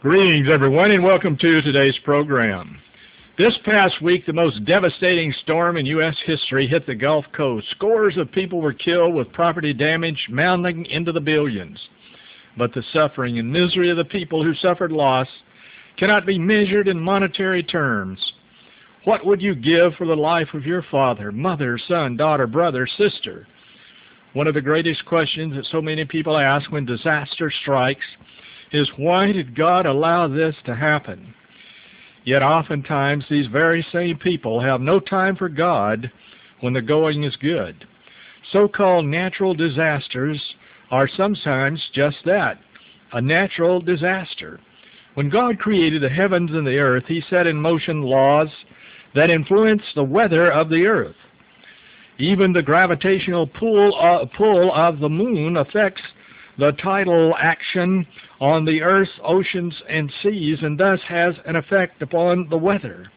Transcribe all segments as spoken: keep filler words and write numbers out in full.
Greetings, everyone, and welcome to today's program. This past week, the most devastating storm in U S history hit the Gulf Coast. Scores of people were killed, with property damage mounting into the billions. But the suffering and misery of the people who suffered loss cannot be measured in monetary terms. What would you give for the life of your father, mother, son, daughter, brother, sister? One of the greatest questions that so many people ask when disaster strikes is, why did God allow this to happen? Yet oftentimes these very same people have no time for God when the going is good. So-called natural disasters are sometimes just that, a natural disaster. When God created the heavens and the earth, He set in motion laws that influence the weather of the earth. Even the gravitational pull, uh, pull of the moon affects the tidal action on the earth's oceans and seas, and thus has an effect upon the weather.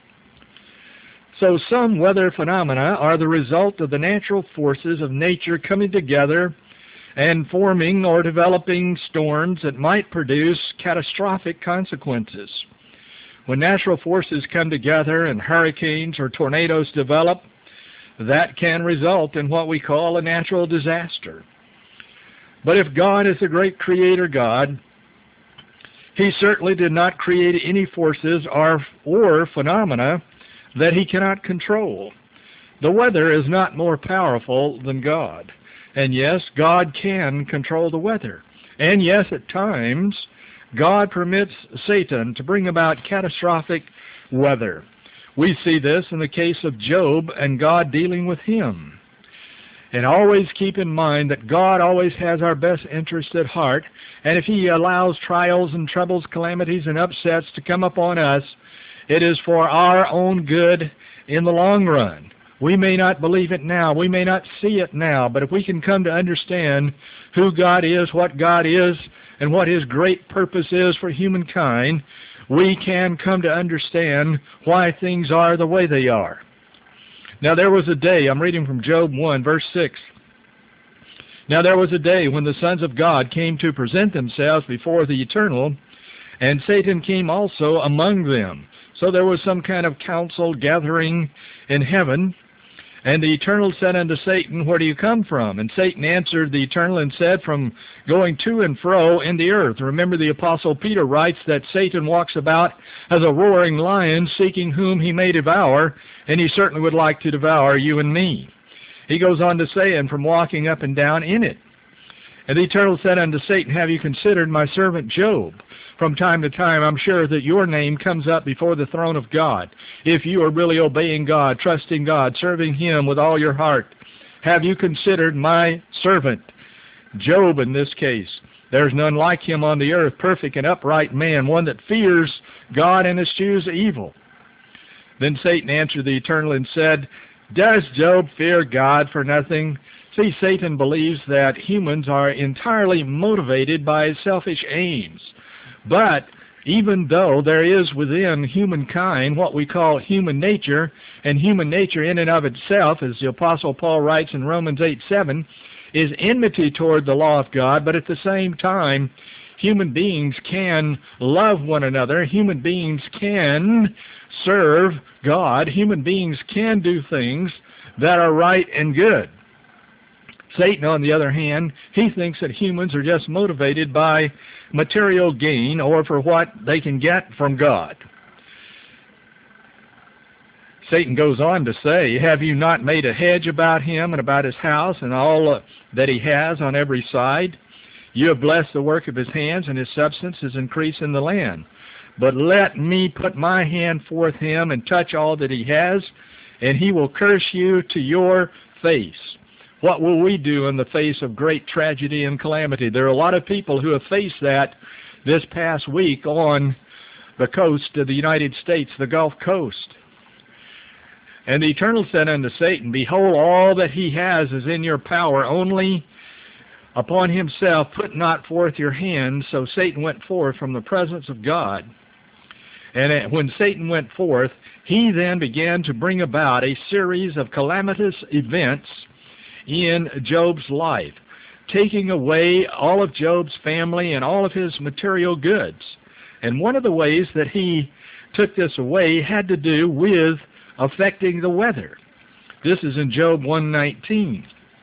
So some weather phenomena are the result of the natural forces of nature coming together and forming or developing storms that might produce catastrophic consequences. When natural forces come together and hurricanes or tornadoes develop, that can result in what we call a natural disaster. But if God is the great creator God, He certainly did not create any forces or, or phenomena that He cannot control. The weather is not more powerful than God. And yes, God can control the weather. And yes, at times, God permits Satan to bring about catastrophic weather. We see this in the case of Job and God dealing with him. And always keep in mind that God always has our best interest at heart, and if He allows trials and troubles, calamities and upsets to come upon us, it is for our own good in the long run. We may not believe it now, we may not see it now, but if we can come to understand who God is, what God is, and what His great purpose is for humankind, we can come to understand why things are the way they are. Now there was a day, I'm reading from Job one, verse six. Now there was a day when the sons of God came to present themselves before the Eternal, and Satan came also among them. So there was some kind of council gathering in heaven, and the Eternal said unto Satan, Where do you come from? And Satan answered the Eternal and said, From going to and fro in the earth. Remember, the Apostle Peter writes that Satan walks about as a roaring lion, seeking whom he may devour, and he certainly would like to devour you and me. He goes on to say, and from walking up and down in it. And the Eternal said unto Satan, Have you considered my servant Job? From time to time, I'm sure that your name comes up before the throne of God. If you are really obeying God, trusting God, serving Him with all your heart, have you considered my servant Job in this case? There's none like him on the earth, perfect and upright man, one that fears God and eschews evil. Then Satan answered the Eternal and said, Does Job fear God for nothing? See, Satan believes that humans are entirely motivated by selfish aims. But even though there is within humankind what we call human nature, and human nature in and of itself, as the Apostle Paul writes in Romans eight seven, is enmity toward the law of God, but at the same time, human beings can love one another, human beings can serve God, human beings can do things that are right and good. Satan, on the other hand, he thinks that humans are just motivated by material gain or for what they can get from God. Satan goes on to say, Have you not made a hedge about him and about his house and all uh, that he has on every side? You have blessed the work of his hands, and his substance is increased in the land. But let me put my hand forth him and touch all that he has, and he will curse you to your face. What will we do in the face of great tragedy and calamity? There are a lot of people who have faced that this past week on the coast of the United States, the Gulf Coast. And the Eternal said unto Satan, Behold, all that he has is in your power, only upon himself put not forth your hand. So Satan went forth from the presence of God. And when Satan went forth, he then began to bring about a series of calamitous events in Job's life, taking away all of Job's family and all of his material goods. And one of the ways that he took this away had to do with affecting the weather. This is in Job one nineteen.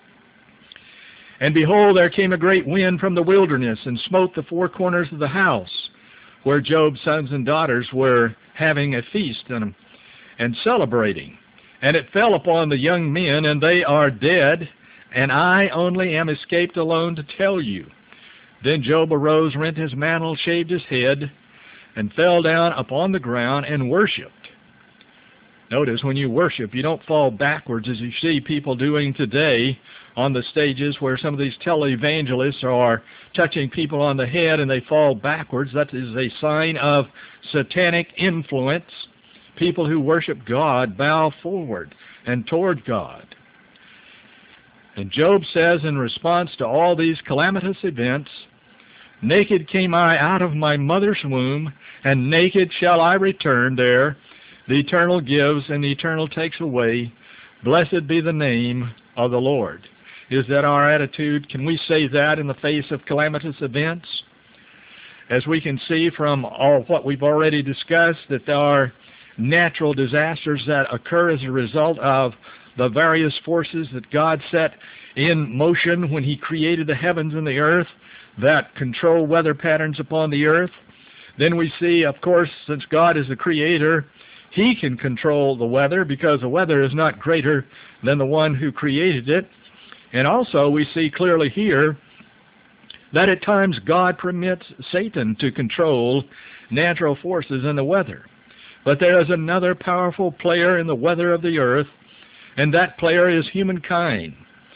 And behold, there came a great wind from the wilderness, and smote the four corners of the house, where Job's sons and daughters were having a feast and, and celebrating. And it fell upon the young men, and they are dead, and I only am escaped alone to tell you. Then Job arose, rent his mantle, shaved his head, and fell down upon the ground and worshipped. Notice, when you worship, you don't fall backwards as you see people doing today on the stages where some of these televangelists are touching people on the head and they fall backwards. That is a sign of satanic influence. People who worship God bow forward and toward God. And Job says in response to all these calamitous events, naked came I out of my mother's womb, and naked shall I return there. The eternal gives, and the eternal takes away. Blessed be the name of the Lord. Is that our attitude? Can we say that in the face of calamitous events? As we can see from all what we've already discussed, that there are natural disasters that occur as a result of the various forces that God set in motion when He created the heavens and the earth that control weather patterns upon the earth. Then we see, of course, since God is the Creator, He can control the weather because the weather is not greater than the one who created it. And also we see clearly here that at times God permits Satan to control natural forces in the weather. But there is another powerful player in the weather of the earth, and that player is humankind.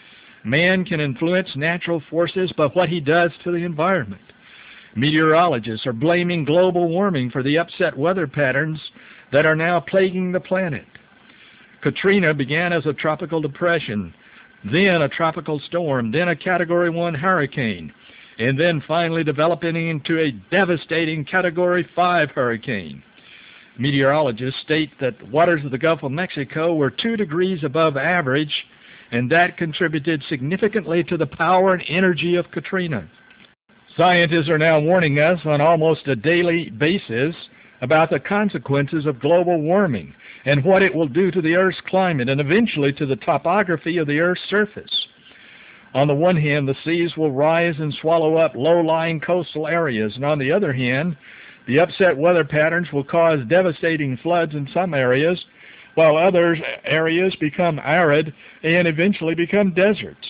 Man can influence natural forces by what he does to the environment. Meteorologists are blaming global warming for the upset weather patterns that are now plaguing the planet. Katrina began as a tropical depression, then a tropical storm, then a Category one hurricane, and then finally developing into a devastating Category five hurricane. Meteorologists state that waters of the Gulf of Mexico were two degrees above average, and that contributed significantly to the power and energy of Katrina. Scientists are now warning us on almost a daily basis about the consequences of global warming and what it will do to the Earth's climate and eventually to the topography of the Earth's surface. On the one hand, the seas will rise and swallow up low-lying coastal areas, and on the other hand, the upset weather patterns will cause devastating floods in some areas, while other areas become arid and eventually become deserts.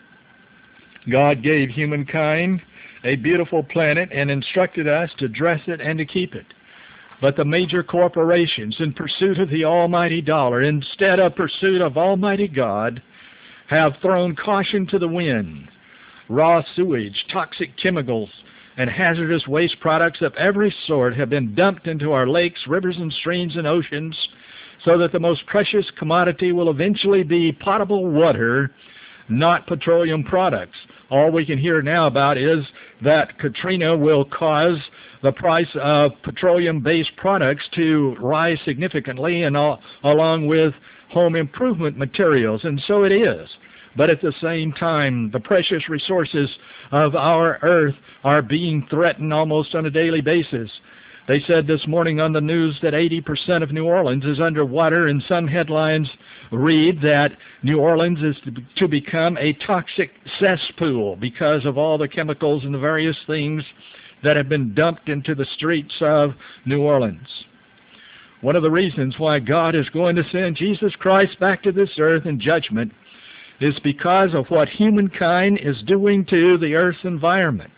God gave humankind a beautiful planet and instructed us to dress it and to keep it. But the major corporations, in pursuit of the almighty dollar, instead of pursuit of Almighty God, have thrown caution to the wind. Raw sewage, toxic chemicals, and hazardous waste products of every sort have been dumped into our lakes, rivers, and streams and oceans, so that the most precious commodity will eventually be potable water, not petroleum products. All we can hear now about is that Katrina will cause the price of petroleum-based products to rise significantly, and all, along with home improvement materials, and so it is. But at the same time, the precious resources of our earth are being threatened almost on a daily basis. They said this morning on the news that eighty percent of New Orleans is underwater, and some headlines read that New Orleans is to, be, to become a toxic cesspool because of all the chemicals and the various things that have been dumped into the streets of New Orleans. One of the reasons why God is going to send Jesus Christ back to this earth in judgment is because of what humankind is doing to the earth's environment.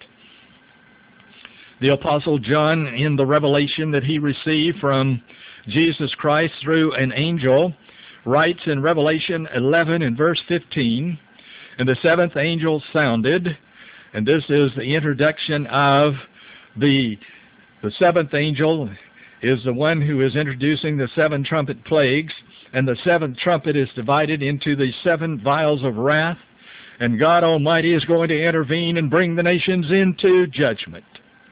The Apostle John, in the revelation that he received from Jesus Christ through an angel, writes in Revelation eleven and verse fifteen, "And the seventh angel sounded," and this is the introduction of the, the seventh angel is the one who is introducing the seven trumpet plagues, and the seventh trumpet is divided into the seven vials of wrath, and God Almighty is going to intervene and bring the nations into judgment.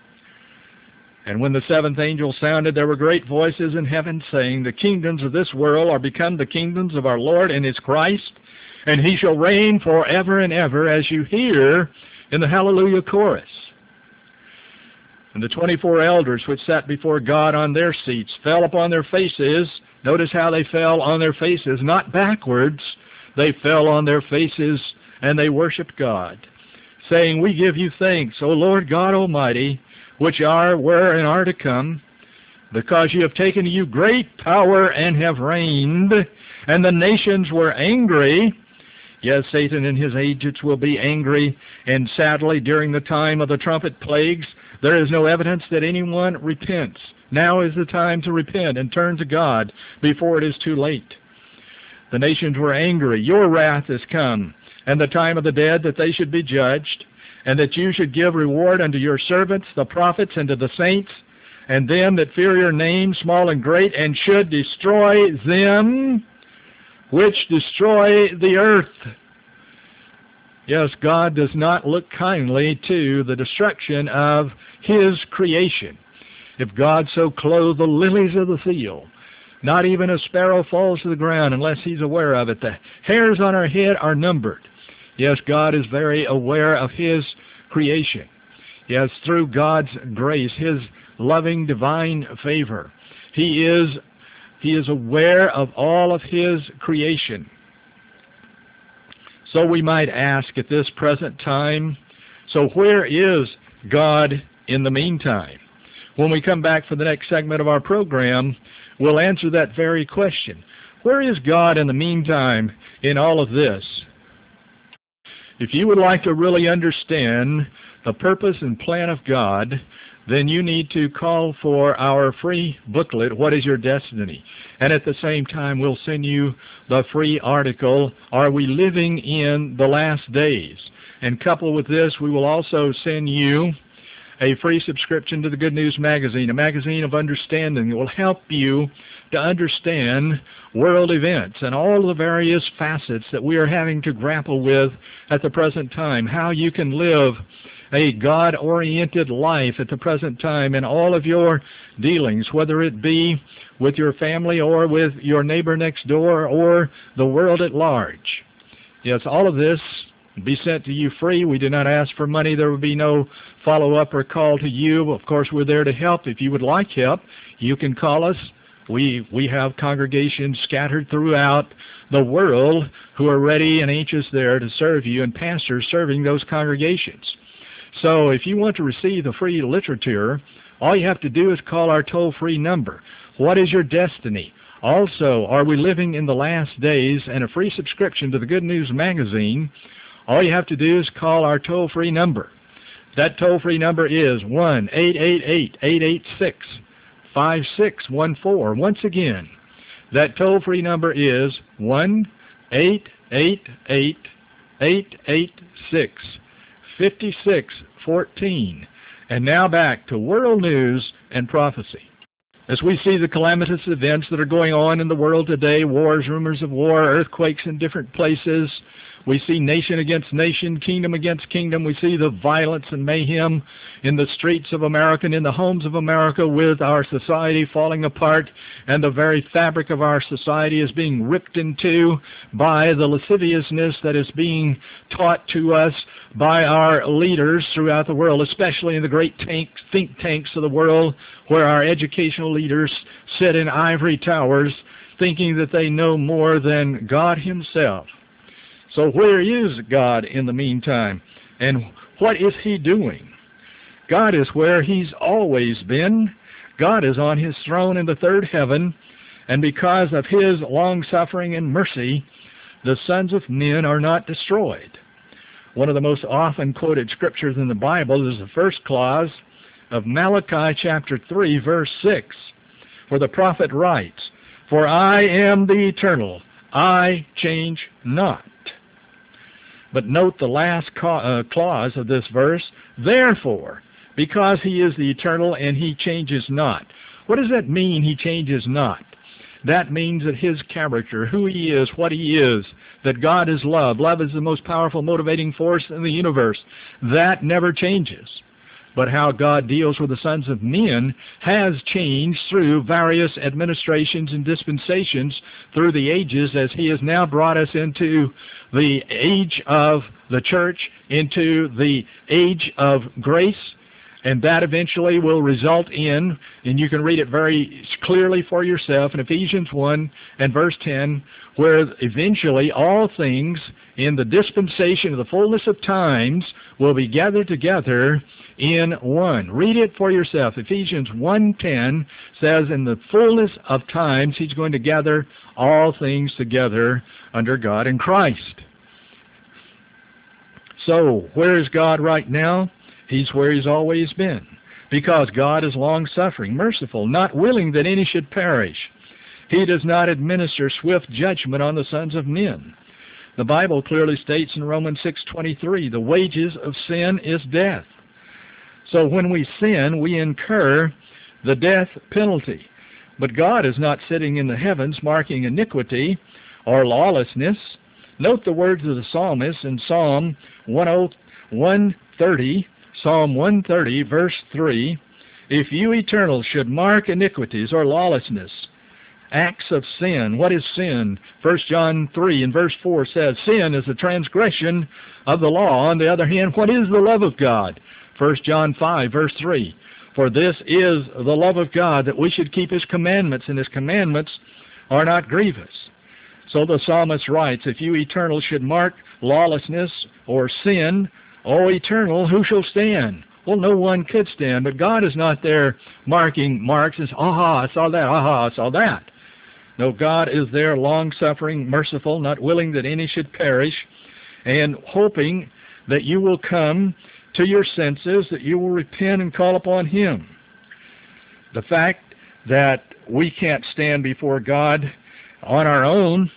And when the seventh angel sounded, there were great voices in heaven saying, "The kingdoms of this world are become the kingdoms of our Lord and His Christ, and He shall reign forever and ever," as you hear in the Hallelujah chorus. And the twenty-four elders which sat before God on their seats fell upon their faces. Notice how they fell on their faces, not backwards. They fell on their faces, and they worshiped God, saying, We give you thanks, O Lord God Almighty, which are, were, and are to come, because you have taken to you great power and have reigned, and the nations were angry. Yes, Satan and his agents will be angry, and sadly, during the time of the trumpet plagues, there is no evidence that anyone repents. Now is the time to repent and turn to God before it is too late. The nations were angry. Your wrath is come, and the time of the dead that they should be judged, and that you should give reward unto your servants, the prophets, and to the saints, and them that fear your name, small and great, and should destroy them which destroy the earth. Yes, God does not look kindly to the destruction of His creation. If God so clothe the lilies of the field, not even a sparrow falls to the ground unless He's aware of it. The hairs on our head are numbered. Yes, God is very aware of His creation. Yes, through God's grace, His loving divine favor, He is, He is aware of all of His creation. So we might ask at this present time, so where is God in the meantime? When we come back for the next segment of our program, we'll answer that very question. Where is God in the meantime in all of this? If you would like to really understand the purpose and plan of God, then you need to call for our free booklet, What is Your Destiny? And at the same time, we'll send you the free article, Are We Living in the Last Days? And coupled with this, we will also send you a free subscription to the Good News Magazine, a magazine of understanding that will help you to understand world events and all the various facets that we are having to grapple with at the present time, how you can live a God-oriented life at the present time in all of your dealings, whether it be with your family or with your neighbor next door or the world at large. Yes, all of this will be sent to you free. We do not ask for money. There will be no follow-up or call to you. Of course, we're there to help. If you would like help, you can call us. We, we have congregations scattered throughout the world who are ready and anxious there to serve you, and pastors serving those congregations. So if you want to receive the free literature, all you have to do is call our toll-free number. What is your destiny? Also, Are We Living in the Last Days? And a free subscription to the Good News Magazine. All you have to do is call our toll-free number. That toll-free number is one eight eight eight, eight eight six, five six one four. Once again, that toll-free number is one eight eight eight, eight eight six, five six one four. And now back to World News and Prophecy. As we see the calamitous events that are going on in the world today, wars, rumors of war, earthquakes in different places, we see nation against nation, kingdom against kingdom. We see the violence and mayhem in the streets of America and in the homes of America, with our society falling apart, and the very fabric of our society is being ripped in two by the lasciviousness that is being taught to us by our leaders throughout the world, especially in the great tanks, think tanks of the world, where our educational leaders sit in ivory towers thinking that they know more than God Himself. So where is God in the meantime? And what is He doing? God is where He's always been. God is on His throne in the third heaven, and because of His long-suffering and mercy, the sons of men are not destroyed. One of the most often quoted scriptures in the Bible is the first clause of Malachi chapter three, verse six, where the prophet writes, For I am the eternal, I change not. But note the last uh, clause of this verse, Therefore, because He is the eternal and He changes not. What does that mean, He changes not? That means that His character, who He is, what He is, that God is love. Love is the most powerful motivating force in the universe. That never changes. But how God deals with the sons of men has changed through various administrations and dispensations through the ages, as He has now brought us into the age of the church, into the age of grace. And that eventually will result in, and you can read it very clearly for yourself in Ephesians one and verse ten, where eventually all things in the dispensation of the fullness of times will be gathered together in one. Read it for yourself. Ephesians one ten says in the fullness of times He's going to gather all things together under God in Christ. So, where is God right now? He's where He's always been, because God is long-suffering, merciful, not willing that any should perish. He does not administer swift judgment on the sons of men. The Bible clearly states in Romans six twenty-three, the wages of sin is death. So when we sin, we incur the death penalty. But God is not sitting in the heavens marking iniquity or lawlessness. Note the words of the psalmist in Psalm one thirty, Psalm one thirty, verse three, if you, Eternal, should mark iniquities or lawlessness, acts of sin. What is sin? First John three and verse four says, sin is the transgression of the law. On the other hand, what is the love of God? First John five, verse three, for this is the love of God, that we should keep His commandments, and His commandments are not grievous. So the psalmist writes, if you, Eternal, should mark lawlessness or sin, O Eternal, who shall stand? Well, no one could stand, but God is not there marking marks and says, aha, I saw that, aha, I saw that. No, God is there long-suffering, merciful, not willing that any should perish, and hoping that you will come to your senses, that you will repent and call upon Him. The fact that we can't stand before God on our own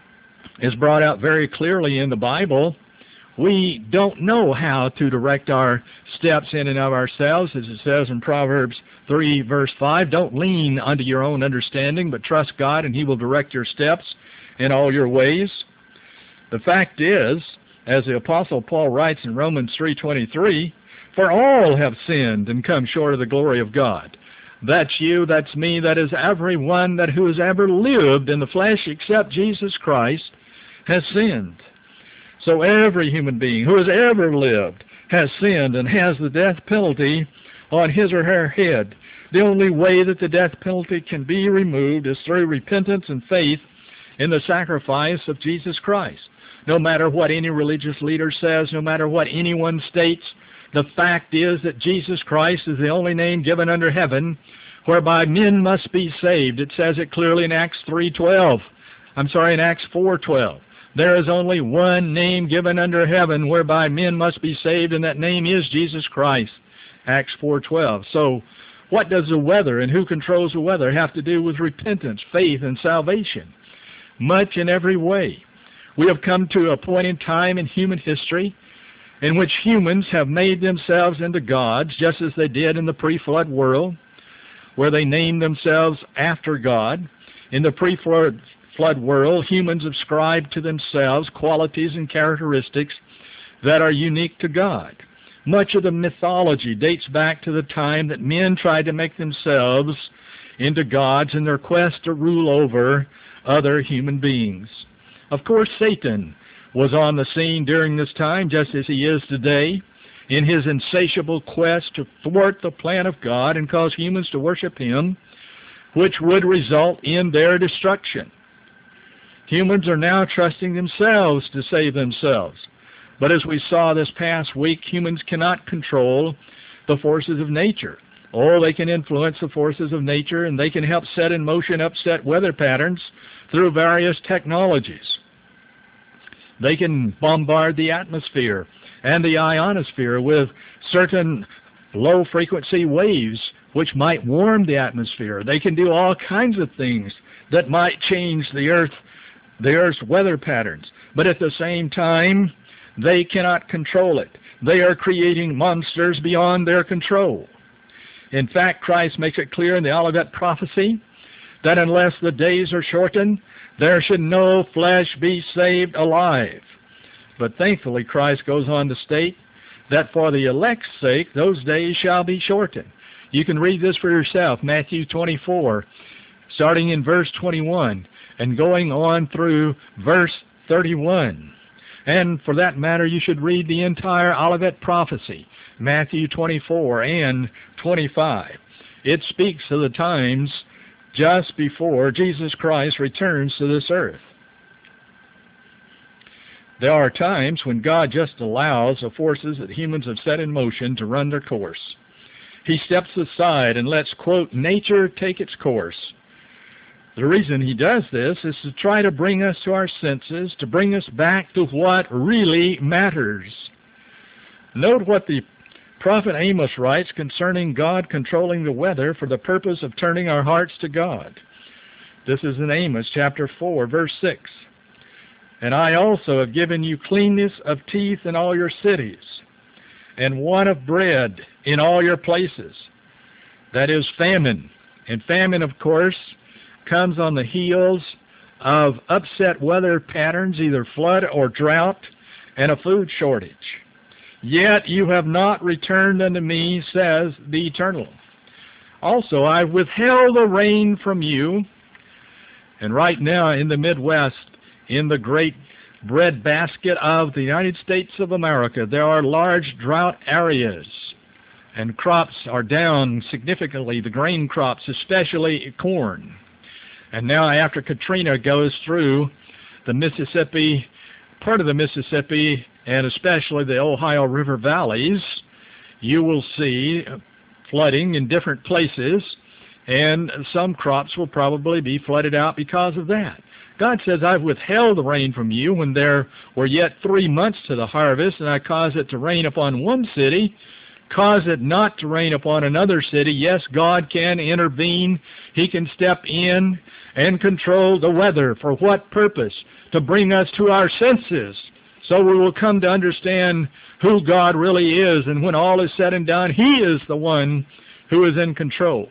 is brought out very clearly in the Bible. We don't know how to direct our steps in and of ourselves, as it says in Proverbs three, verse five. Don't lean unto your own understanding, but trust God, and He will direct your steps in all your ways. The fact is, as the Apostle Paul writes in Romans three twenty-three, for all have sinned and come short of the glory of God. That's you, that's me, that is everyone that who has ever lived in the flesh except Jesus Christ has sinned. So every human being who has ever lived has sinned and has the death penalty on his or her head. The only way that the death penalty can be removed is through repentance and faith in the sacrifice of Jesus Christ. No matter what any religious leader says, no matter what anyone states, the fact is that Jesus Christ is the only name given under heaven whereby men must be saved. It says it clearly in Acts three twelve. I'm sorry, in Acts four twelve. There is only one name given under heaven whereby men must be saved, and that name is Jesus Christ. Acts four twelve. So what does the weather and who controls the weather have to do with repentance, faith, and salvation? Much in every way. We have come to a point in time in human history in which humans have made themselves into gods, just as they did in the pre-flood world, where they named themselves after God. In the pre-flood flood world, humans ascribed to themselves qualities and characteristics that are unique to God. Much of the mythology dates back to the time that men tried to make themselves into gods in their quest to rule over other human beings. Of course, Satan was on the scene during this time, just as he is today, in his insatiable quest to thwart the plan of God and cause humans to worship him, which would result in their destruction. Humans are now trusting themselves to save themselves. But as we saw this past week, humans cannot control the forces of nature. Oh, they can influence the forces of nature, and they can help set in motion upset weather patterns through various technologies. They can bombard the atmosphere and the ionosphere with certain low-frequency waves which might warm the atmosphere. They can do all kinds of things that might change the earth, the Earth's weather patterns. But at the same time, they cannot control it. They are creating monsters beyond their control. In fact, Christ makes it clear in the Olivet prophecy that unless the days are shortened, there should no flesh be saved alive. But thankfully, Christ goes on to state that for the elect's sake, those days shall be shortened. You can read this for yourself, Matthew twenty-four, starting in verse twenty-one, and going on through verse thirty-one. And for that matter, you should read the entire Olivet prophecy. Matthew twenty-four and twenty-five. It speaks of the times just before Jesus Christ returns to this earth. There are times when God just allows the forces that humans have set in motion to run their course. He steps aside and lets, quote, nature take its course. The reason he does this is to try to bring us to our senses, to bring us back to what really matters. Note what the prophet Amos writes concerning God controlling the weather for the purpose of turning our hearts to God. This is in Amos chapter four, verse six. And I also have given you cleanness of teeth in all your cities, and want of bread in all your places. That is famine. And famine, of course, comes on the heels of upset weather patterns, either flood or drought, and a food shortage. Yet you have not returned unto me, says the Eternal. Also, I withheld the rain from you. And right now in the Midwest, in the great breadbasket of the United States of America, there are large drought areas, and crops are down significantly, the grain crops, especially corn. And now after Katrina goes through the Mississippi, part of the Mississippi, and especially the Ohio River valleys, you will see flooding in different places, and some crops will probably be flooded out because of that. God says, I've withheld the rain from you when there were yet three months to the harvest, and I caused it to rain upon one city, cause it not to rain upon another city. Yes, God can intervene. He can step in and control the weather. For what purpose? To bring us to our senses, so we will come to understand who God really is, and when all is said and done, He is the one who is in control.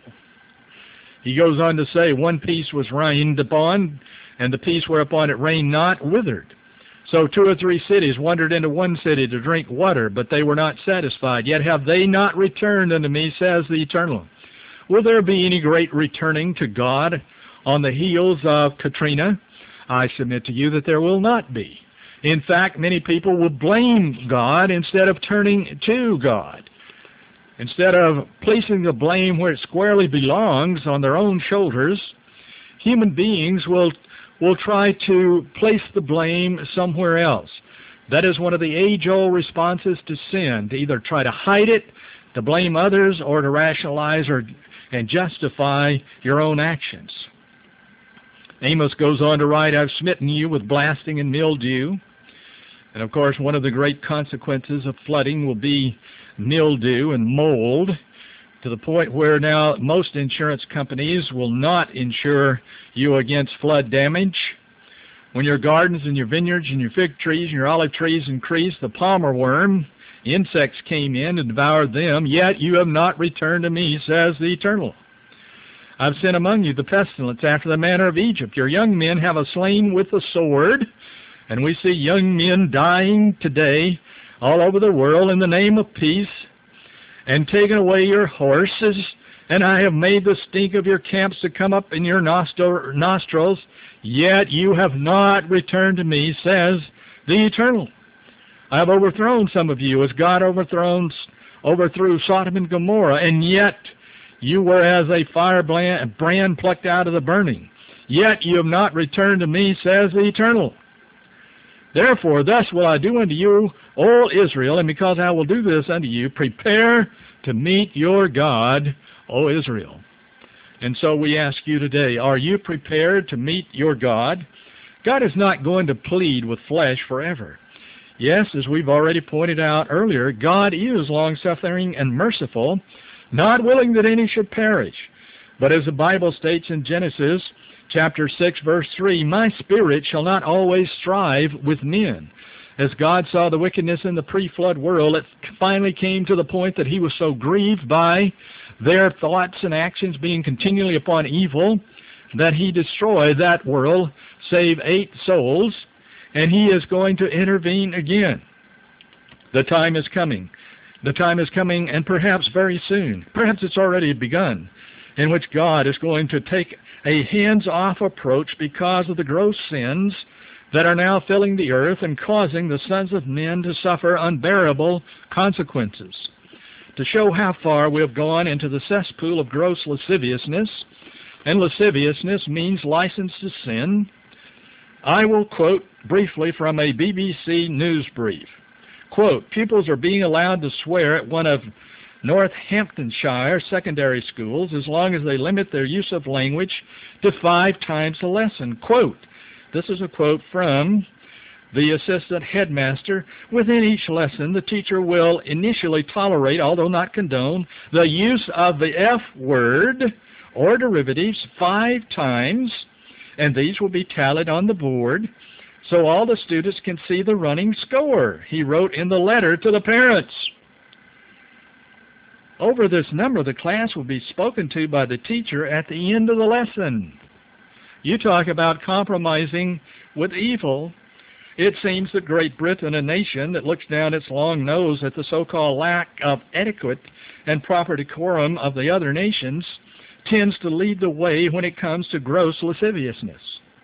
He goes on to say, one piece was rained upon, and the piece whereupon it rained not withered. So two or three cities wandered into one city to drink water, but they were not satisfied. Yet have they not returned unto me, says the Eternal. Will there be any great returning to God on the heels of Katrina? I submit to you that there will not be. In fact, many people will blame God instead of turning to God. Instead of placing the blame where it squarely belongs, on their own shoulders, human beings will will try to place the blame somewhere else. That is one of the age-old responses to sin, to either try to hide it, to blame others, or to rationalize or and justify your own actions. Amos goes on to write, I've smitten you with blasting and mildew. And of course, one of the great consequences of flooding will be mildew and mold, to the point where now most insurance companies will not insure you against flood damage. When your gardens and your vineyards and your fig trees and your olive trees increased, the palmer worm, insects came in and devoured them, yet you have not returned to me, says the Eternal. I've sent among you the pestilence after the manner of Egypt. Your young men have a slain with the sword, and we see young men dying today all over the world in the name of peace, and taken away your horses, and I have made the stink of your camps to come up in your nostrils, yet you have not returned to me, says the Eternal. I have overthrown some of you as God overthrown, overthrew Sodom and Gomorrah, and yet you were as a firebrand plucked out of the burning. Yet you have not returned to me, says the Eternal. Therefore, thus will I do unto you, O Israel, and because I will do this unto you, prepare to meet your God, O Israel. And so we ask you today, are you prepared to meet your God? God is not going to plead with flesh forever. Yes, as we've already pointed out earlier, God is long-suffering and merciful, not willing that any should perish. But as the Bible states in Genesis chapter six, verse three, my spirit shall not always strive with men. As God saw the wickedness in the pre-flood world, it finally came to the point that He was so grieved by their thoughts and actions being continually upon evil that He destroyed that world, save eight souls, and He is going to intervene again. The time is coming. The time is coming, and perhaps very soon, perhaps it's already begun, in which God is going to take a hands-off approach because of the gross sins that are now filling the earth and causing the sons of men to suffer unbearable consequences. to show how far we have gone into the cesspool of gross lasciviousness, and lasciviousness means license to sin, I will quote briefly from a B B C news brief. Quote, pupils are being allowed to swear at one of Northamptonshire secondary schools as long as they limit their use of language to five times a lesson. Quote, this is a quote from the assistant headmaster. Within each lesson, the teacher will initially tolerate, although not condone, the use of the F word or derivatives five times, and these will be tallied on the board so all the students can see the running score, he wrote in the letter to the parents. Over this number, the class will be spoken to by the teacher at the end of the lesson. You talk about compromising with evil. It seems that Great Britain, a nation that looks down its long nose at the so-called lack of etiquette and proper decorum of the other nations, tends to lead the way when it comes to gross lasciviousness.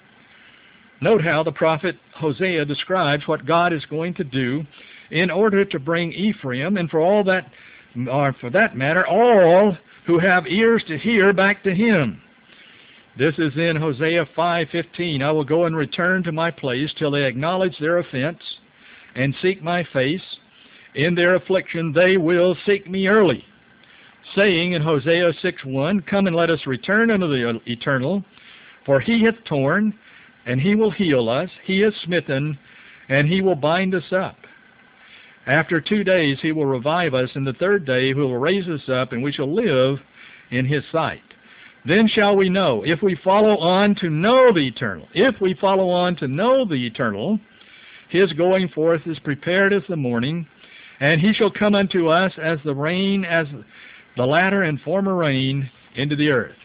Note how the prophet Hosea describes what God is going to do in order to bring Ephraim, and for all that, or for that matter, all who have ears to hear, back to him. This is in Hosea five fifteen. I will go and return to my place till they acknowledge their offense and seek my face. In their affliction they will seek me early. Saying in Hosea six one, come and let us return unto the eternal, for he hath torn, and he will heal us. He is smitten, and he will bind us up. After two days he will revive us, and the third day he will raise us up, and we shall live in his sight. Then shall we know, if we follow on to know the eternal, if we follow on to know the eternal, his going forth is prepared as the morning, and he shall come unto us as the rain, as the latter and former rain into the earth.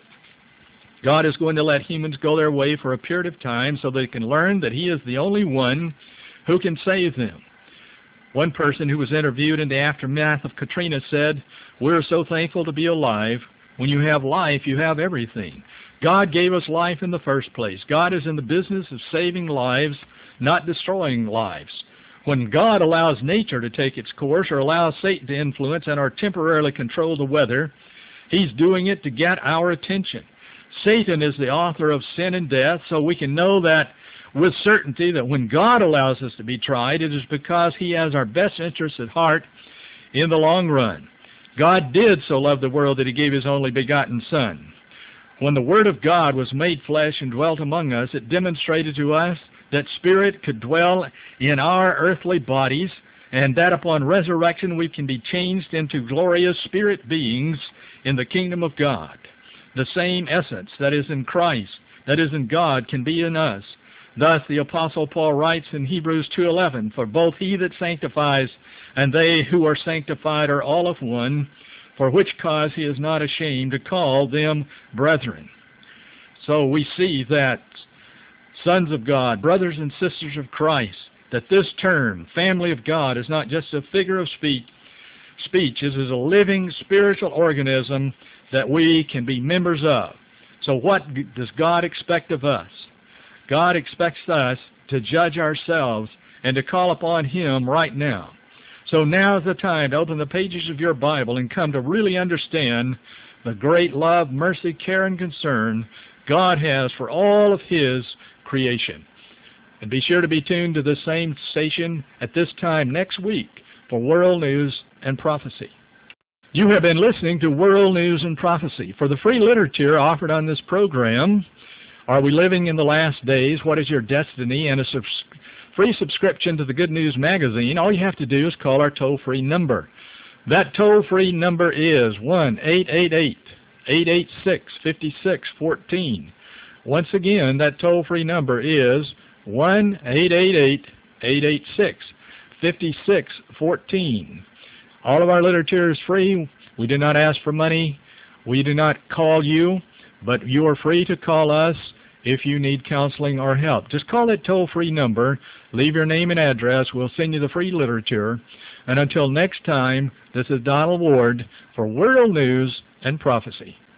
God is going to let humans go their way for a period of time so they can learn that he is the only one who can save them. One person who was interviewed in the aftermath of Katrina said, we're so thankful to be alive. When you have life, you have everything. God gave us life in the first place. God is in the business of saving lives, not destroying lives. When God allows nature to take its course or allows Satan to influence and or temporarily control the weather, he's doing it to get our attention. Satan is the author of sin and death, so we can know that with certainty that when God allows us to be tried, it is because he has our best interests at heart in the long run. God did so love the world that he gave his only begotten Son. When the Word of God was made flesh and dwelt among us, it demonstrated to us that Spirit could dwell in our earthly bodies, and that upon resurrection we can be changed into glorious spirit beings in the kingdom of God. The same essence that is in Christ, that is in God, can be in us. Thus the Apostle Paul writes in Hebrews two eleven, for both he that sanctifies and they who are sanctified are all of one, for which cause he is not ashamed to call them brethren. So we see that sons of God, brothers and sisters of Christ, that this term, family of God, is not just a figure of speech. Speech is a living spiritual organism that we can be members of. So what does God expect of us? God expects us to judge ourselves and to call upon him right now. So now is the time to open the pages of your Bible and come to really understand the great love, mercy, care, and concern God has for all of his creation. And be sure to be tuned to the same station at this time next week for World News and Prophecy. You have been listening to World News and Prophecy. For the free literature offered on this program, Are We Living in the Last Days? What is Your Destiny? And a subs free subscription to the Good News Magazine, all you have to do is call our toll-free number. That toll-free number is one eight eight eight, eight eight six, five six one four. Once again, that toll-free number is one eight eight eight, eight eight six, five six one four. All of our literature is free. We do not ask for money. We do not call you, but you are free to call us if you need counseling or help. Just call that toll-free number, leave your name and address, we'll send you the free literature. And until next time, this is Donald Ward for World News and Prophecy.